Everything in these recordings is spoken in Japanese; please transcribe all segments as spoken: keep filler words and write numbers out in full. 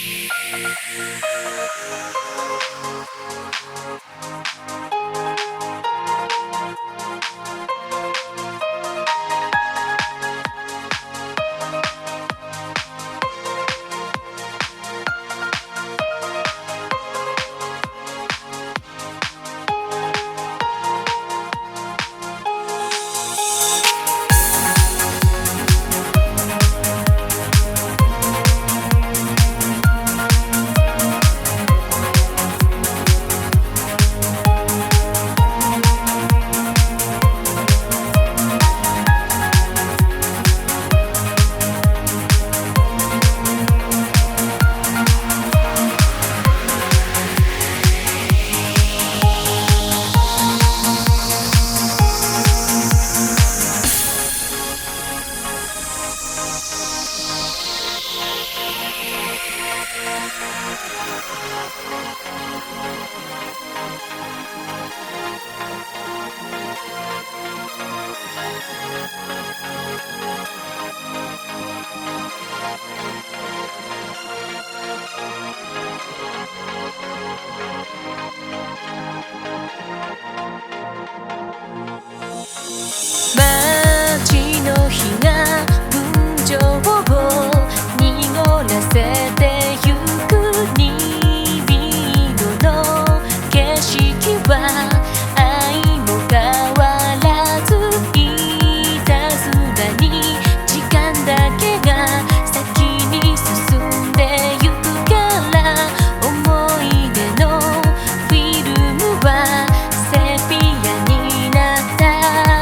街の日が群青を濁らせてゆく虹色の景色は愛も変わらずいたずらに時間だけが先に進んでゆくから思い出のフィルムはセピアになった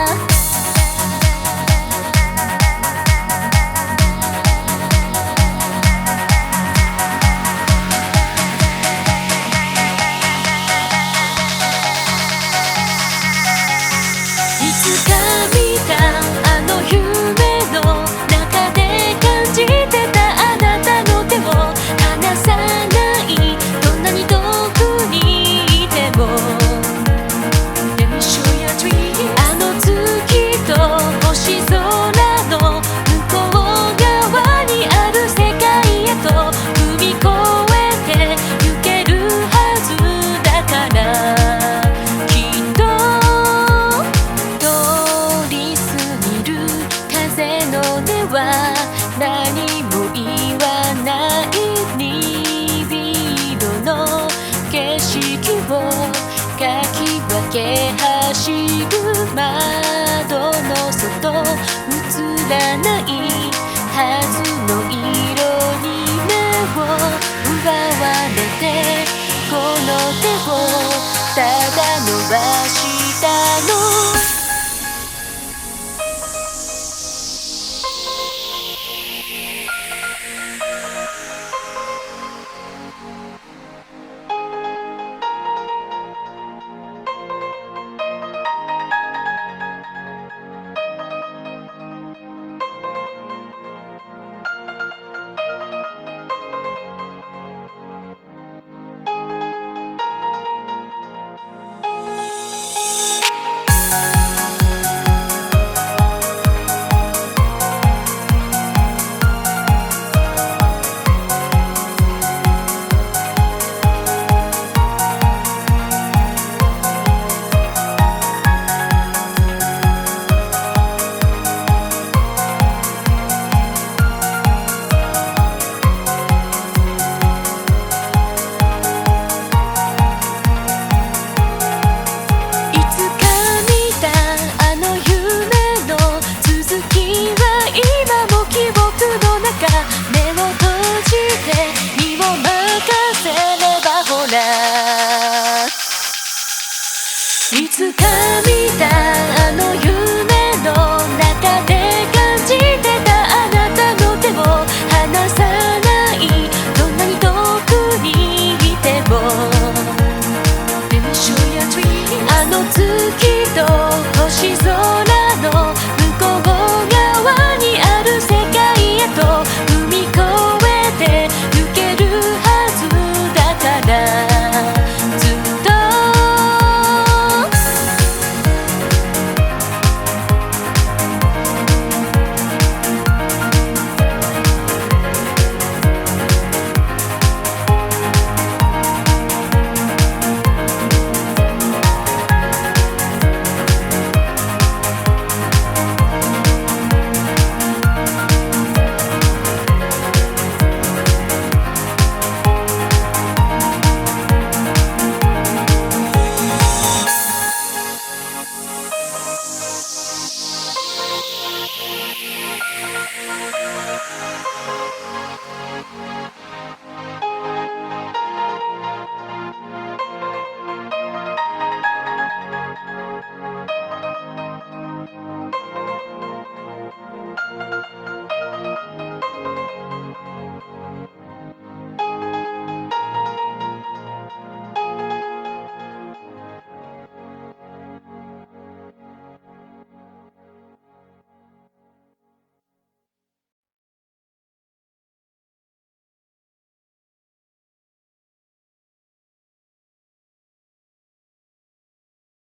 いつか見たあの夢の中で感じてたあなたの手を離さないどんなに遠くにいてもあの月と星空の向こう側にある世界へと踏み越えてゆけるはずだから何も言わない虹色の景色をかき分け走る窓の外映らないはずの色に目を奪われてこの手をただ伸ばしたの